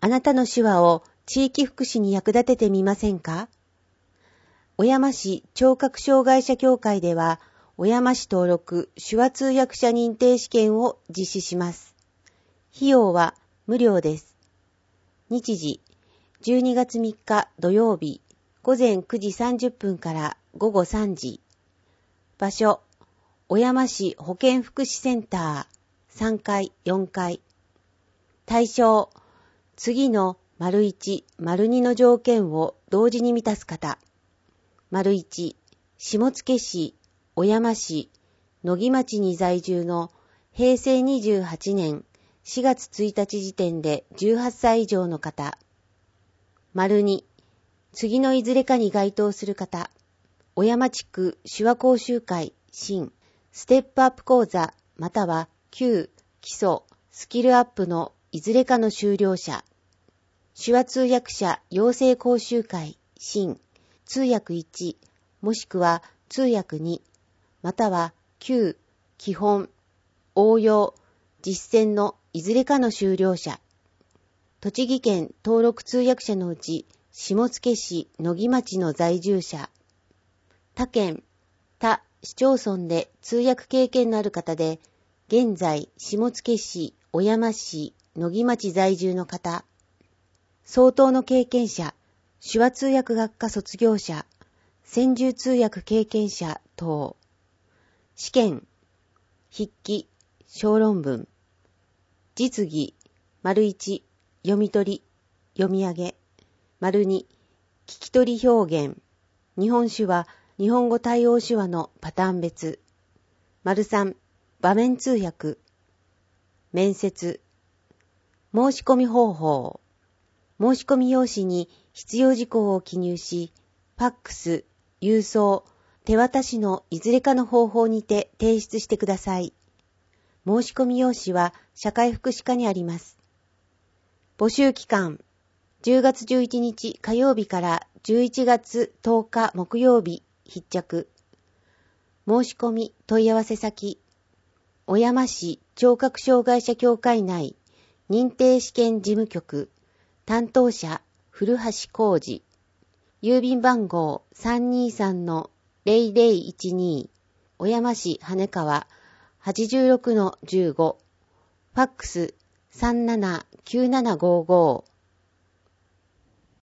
あなたの手話を地域福祉に役立ててみませんか？小山市聴覚障害者協会では、小山市登録手話通訳者認定試験を実施します。費用は無料です。日時、12月3日土曜日、午前9時30分から午後3時。場所、小山市保健福祉センター3階4階。対象、次の①、②の条件を同時に満たす方。①、下野市、小山市、野木町に在住の平成28年4月1日時点で18歳以上の方。②、次のいずれかに該当する方。小山地区手話講習会新ステップアップ講座または旧基礎スキルアップのいずれかの修了者。手話通訳者養成講習会新通訳1もしくは通訳2または旧基本応用実践のいずれかの修了者。栃木県登録通訳者のうち下野市野木町の在住者。他県、他市町村で通訳経験のある方で、現在下野市、小山市、野木町在住の方。相当の経験者、手話通訳学科卒業者、専従通訳経験者等。試験、筆記、小論文。実技、①、読み取り、読み上げ。②、聞き取り表現。日本手話、日本語対応手話のパターン別。③、場面通訳。面接。申し込み方法。申し込み用紙に必要事項を記入し、ファックス、郵送、手渡しのいずれかの方法にて提出してください。申し込み用紙は社会福祉課にあります。募集期間、10月11日火曜日から11月10日木曜日必着。申し込み問い合わせ先、小山市聴覚障害者協会内認定試験事務局、担当者古橋浩二、郵便番号 323-0012、小山市羽川 86-15、ファックス 379755